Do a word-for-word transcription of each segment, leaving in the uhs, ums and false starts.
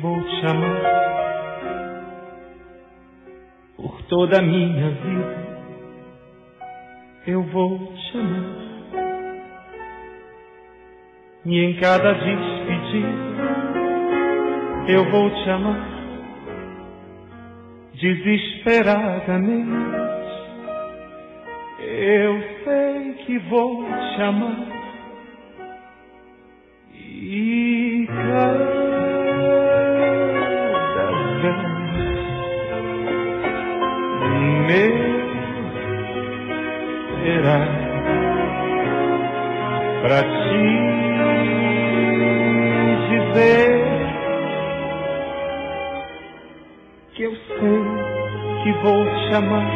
vou te amar por toda a minha vida. Eu vou te amar e em cada despedida eu vou te amar desesperadamente. Eu sei que vou te amar e cada vez me será pra te dizer que eu sei que vou te amar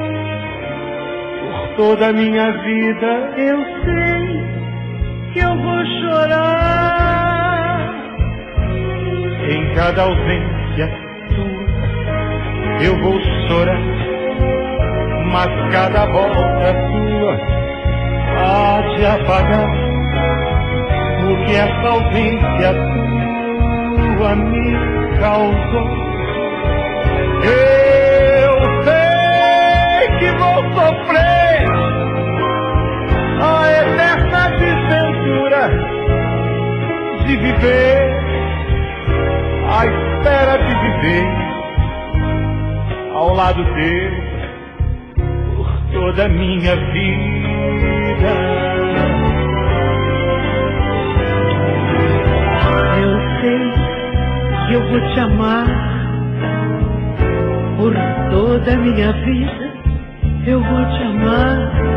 por toda a minha vida. Eu sei que eu vou chorar em cada ausência tua. Eu vou chorar, mas cada volta tua há de apagar o que essa ausência tua me causou. Eu sei que vou sofrer a eterna desventura de viver à espera de viver ao lado teu por toda a minha vida. Eu sei que eu vou te amar por toda a minha vida. Eu vou te amar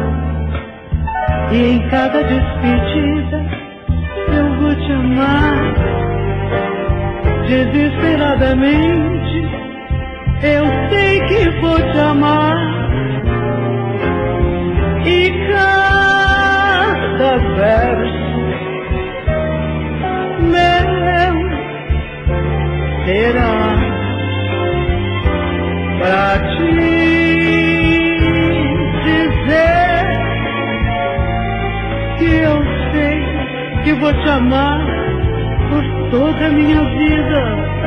e em cada despedida eu vou te amar desesperadamente. Eu sei que vou te amar e cada verso meu será pra te dizer que eu sei que vou te amar por toda a minha vida.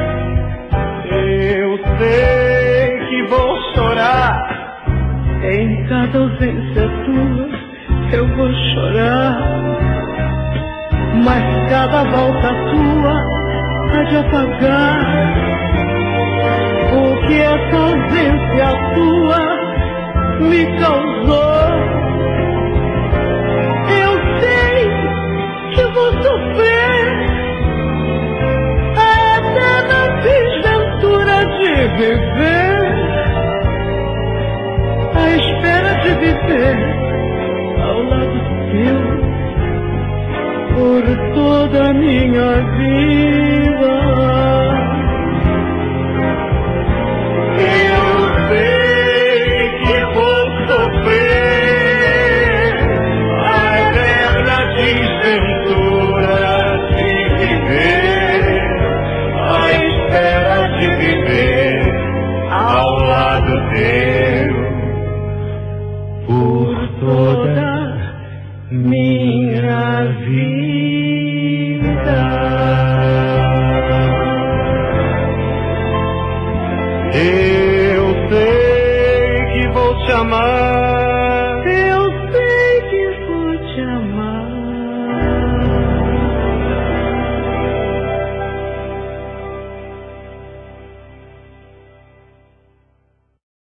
Eu sei que vou chorar em cada ausência tua. Eu vou chorar, mas cada volta tua há de apagar o que essa ausência tua me causou. Eu sei que vou sofrer a eterna desventura de viver à espera de viver ao lado teu por toda a minha vida. Eu sei que vou sofrer a eterna desventura de viver à espera de viver ao lado teu por toda minha vida. Eu sei que vou te amar